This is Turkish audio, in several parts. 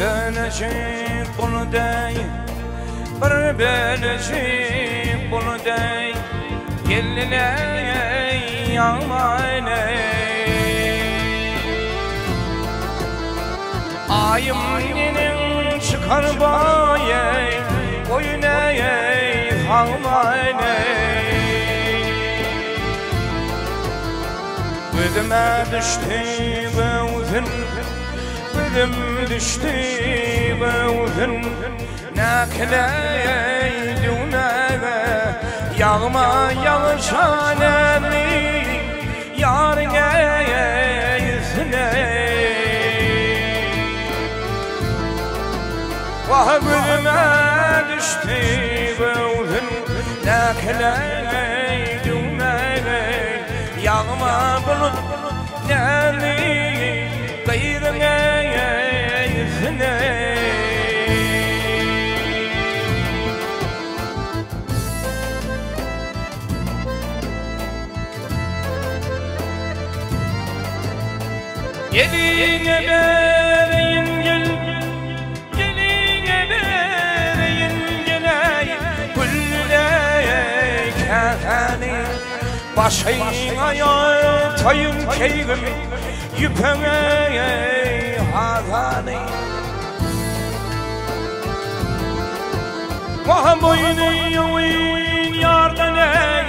Böləcək bunu dey, bir böləcək bunu dey, Yelliləy yağmaynay. Ayım ninin çıkar bayay, Koyunay halmaynay. Gözüme düştü bevzin, gözüm düştü bevzin, Nakley düğüne yağma yağışanemi, Yarine yüzüne. Vah gözüme düştü bevzin, Nakley düğüne yağma bulut nemi, Gayrine yüzüne. Geline bereyin gel, geline bereyin geley, Gülley kefeni, başına yatayım keygim, Yüpene hazani. Vah boynu yuvin yardan ey,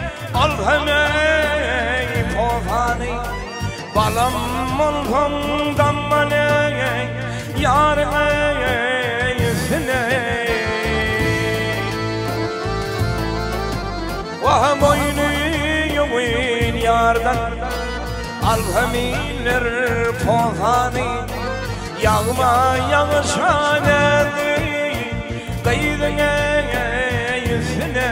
Alhemey kovani. Balam mulhumdan bana yar yüzüne. Vah boynu yuvin yardan, Alhamiler pozani. Yağma yağışanedi, Gayrine yüzüne.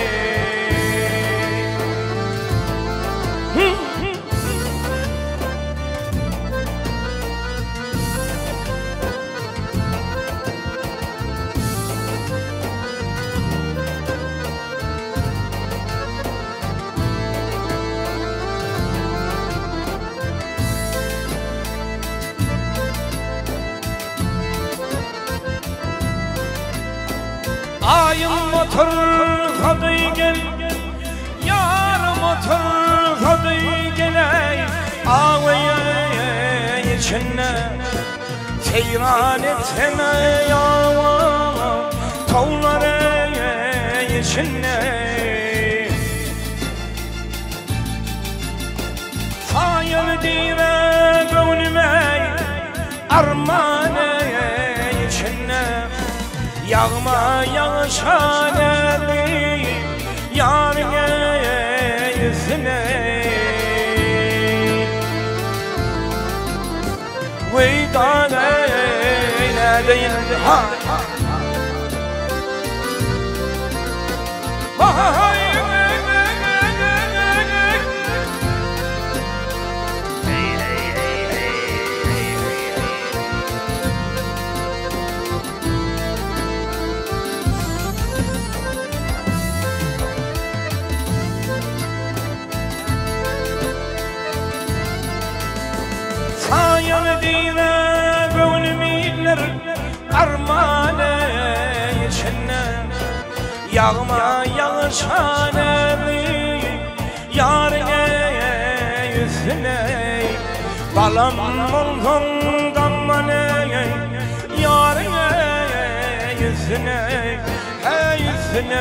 Ayım motor kadı gel, yarım motor kadı geley, Ağaya içine seyran etsene yava, Tavlara içine. Sayın dire gönlüme armane içine, Yağma yağışaneli, Yarine yüzüne. Veydan eyleyin ha, Vay Sayın dine gönlümler armane içine, Yağma yağışaneli, Yarine yüzüne. Balam mulhumdan bana Yarine yüzüne, yüzüne.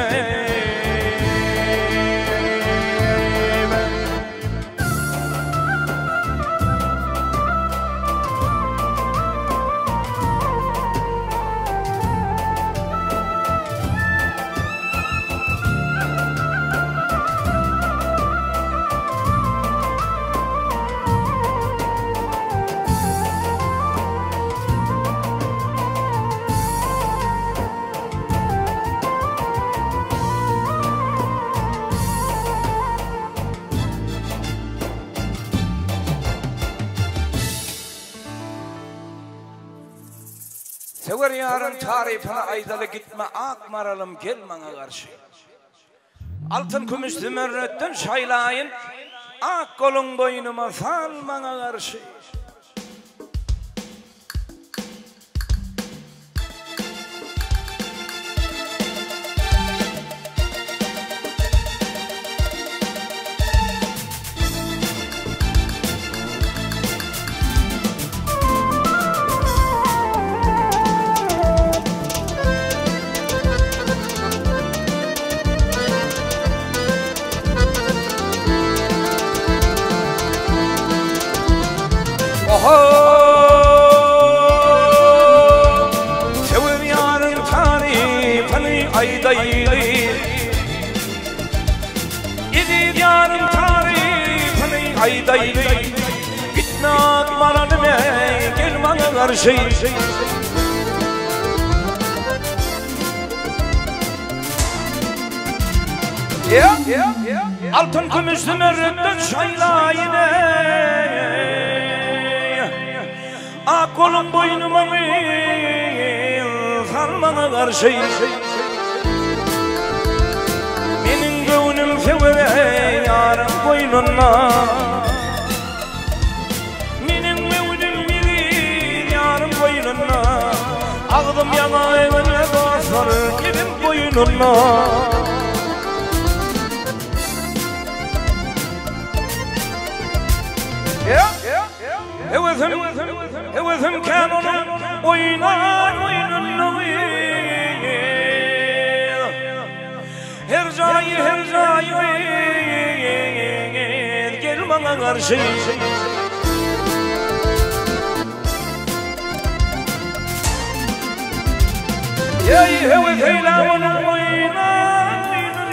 Sever yarın tarifine aydalı gitme, ak maralım gel bana karşı. Altın kumuş zümrütten şaylayın, ak kolun boynuma sal bana karşı. Oho sever yarın tarifini aydaylı İdi yarın tarifini aydaylı Gitme akmaranıme gel bana karşı Altın gümüşlü merretten şaylayine Ak kolum boynuma sarmana karşı Benim gönlüm severe yarın boynuna Benim gönlüm bilir yarın boynuna Ağdım yana evine basar gidin boynuna Hevesim kanunum oynar Her cayı gel bana karşı Hevesim kanunum oynar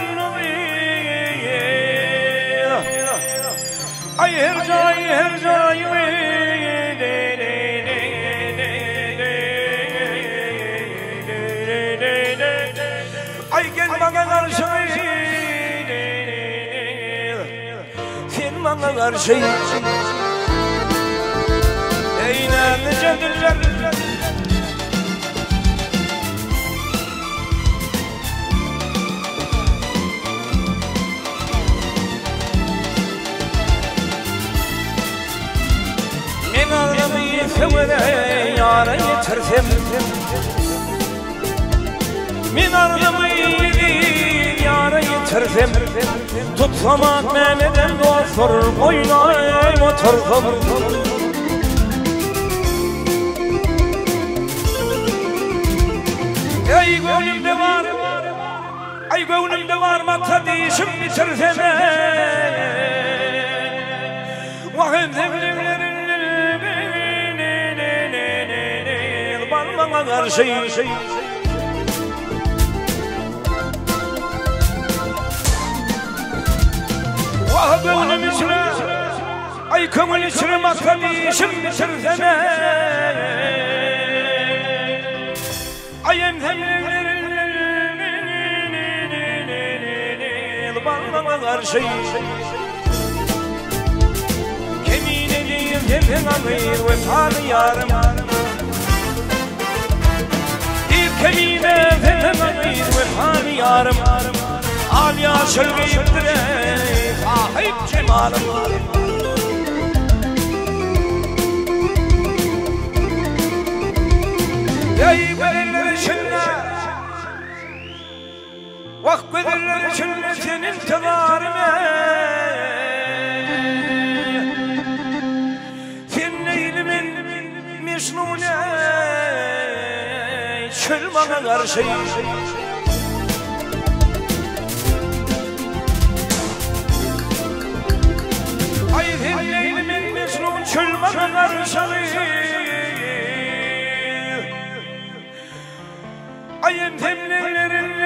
Ay her cayı Ay gel bana karşı Sen bana karşı Ey nicedirler Men ağlamayı severe yâra yetirsem Men ağlamayı yâra yetirsem Tutsamak memeden dostur oynayım otursam Ey gönlümde var Ay gönlümde var maktadişim bitirsem Vahim zemlimlerin bana karşı Vah gönlüm içine Ay kömül içine maktadişim bitirsene Ay emzemlerin bana karşı Kemine değil zemden amir ve tanı yarım Kemine zemamir ve hani yarım Al yaşıl giyiptire sahip cemalım Ey bedeller içinde Vak bedeller içinde senin tevarime Sen neylimin meşnune Çöl bana karşı Ay zilleylimin mesnun çöl bana karşı Ay emtemlerin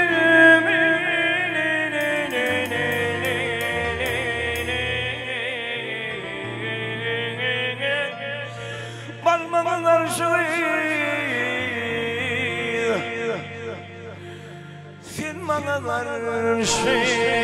balmana karşı Sen bana karşı